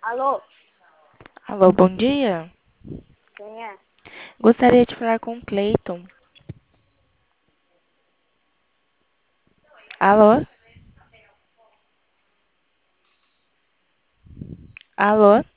Alô? Alô, bom dia. Quem é? Gostaria de falar com o Cleiton. Alô? Alô?